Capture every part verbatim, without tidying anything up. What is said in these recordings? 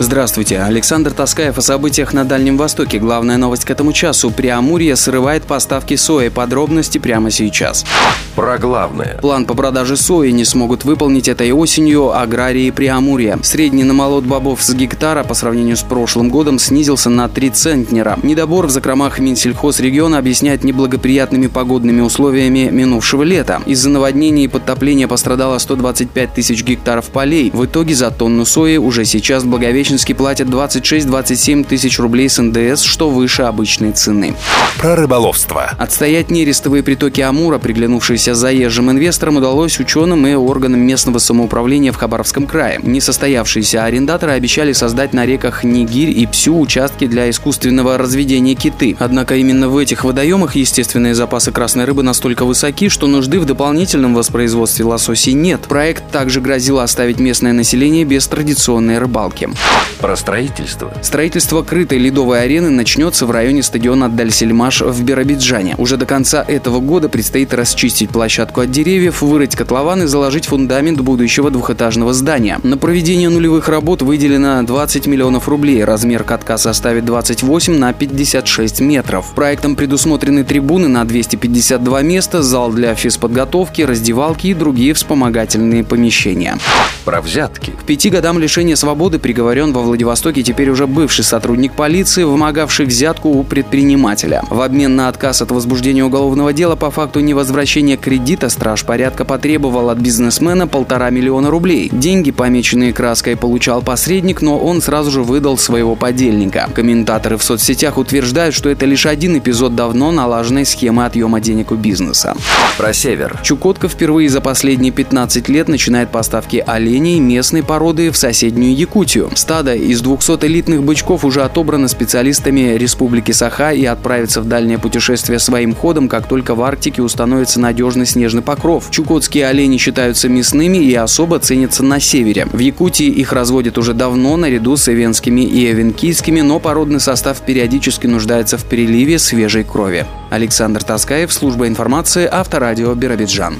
Здравствуйте, Александр Таскаев о событиях на Дальнем Востоке. Главная новость к этому часу. Преамурье срывает поставки сои. Подробности прямо сейчас. Про главное. План по продаже сои не смогут выполнить этой осенью аграрии Преамурья. Средний намолот бобов с гектара по сравнению с прошлым годом снизился на три центнера. Недобор в закромах Минсельхозрегиона объясняет неблагоприятными погодными условиями минувшего лета. Из-за наводнений и подтопления пострадало сто двадцать пять тысяч гектаров полей. В итоге за тонну сои уже сейчас в Благовещенске платят двадцать шесть - двадцать семь тысяч рублей с эн дэ эс, что выше обычной цены. Про рыболовство. Отстоять нерестовые притоки Амура, приглянувшиеся заезжим инвесторам, удалось ученым и органам местного самоуправления в Хабаровском крае. Несостоявшиеся арендаторы обещали создать на реках Нигирь и Псю участки для искусственного разведения киты. Однако именно в этих водоемах естественные запасы красной рыбы настолько высоки, что нужды в дополнительном воспроизводстве лососей нет. Проект также грозил оставить местное население без традиционной рыбалки. Про строительство. Строительство крытой ледовой арены начнется в районе стадиона Дальсельмаш в Биробиджане. Уже до конца этого года предстоит расчистить площадку от деревьев, вырыть котлован и заложить фундамент будущего двухэтажного здания. На проведение нулевых работ выделено двадцать миллионов рублей. Размер катка составит двадцать восемь на пятьдесят шесть метров. Проектом предусмотрены трибуны на двести пятьдесят два места, зал для физподготовки, раздевалки и другие вспомогательные помещения. Про взятки. К пяти годам лишения свободы приговорен во Владивостоке теперь уже бывший сотрудник полиции, вымогавший взятку у предпринимателя. В обмен на отказ от возбуждения уголовного дела по факту невозвращения кредита страж порядка потребовал от бизнесмена полтора миллиона рублей. Деньги, помеченные краской, получал посредник, но он сразу же выдал своего подельника. Комментаторы в соцсетях утверждают, что это лишь один эпизод давно налаженной схемы отъема денег у бизнеса. Про север. Чукотка впервые за последние пятнадцать лет начинает поставки оленей местной породы в соседнюю Якутию. Стадо из двухсот элитных бычков уже отобрано специалистами Республики Саха и отправится в дальнее путешествие своим ходом, как только в Арктике установится надежный снежный покров. Чукотские олени считаются мясными и особо ценятся на севере. В Якутии их разводят уже давно наряду с эвенскими и эвенкийскими, но породный состав периодически нуждается в переливе свежей крови. Александр Таскаев, служба информации, Авторадио Биробиджан.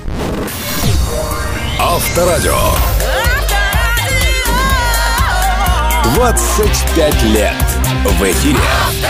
Авторадио. двадцать пять лет в эфире.